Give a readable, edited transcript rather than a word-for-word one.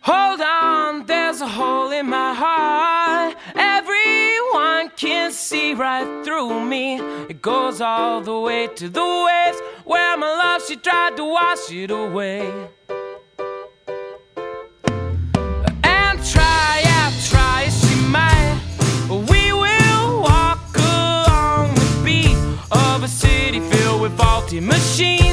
Hold on, there's a hole in my heart. Everyone can see right through me. It goes all the way to the waves where my love, she tried to wash it away. And try as she might, we will walk along the beat of a city filled with faulty machines.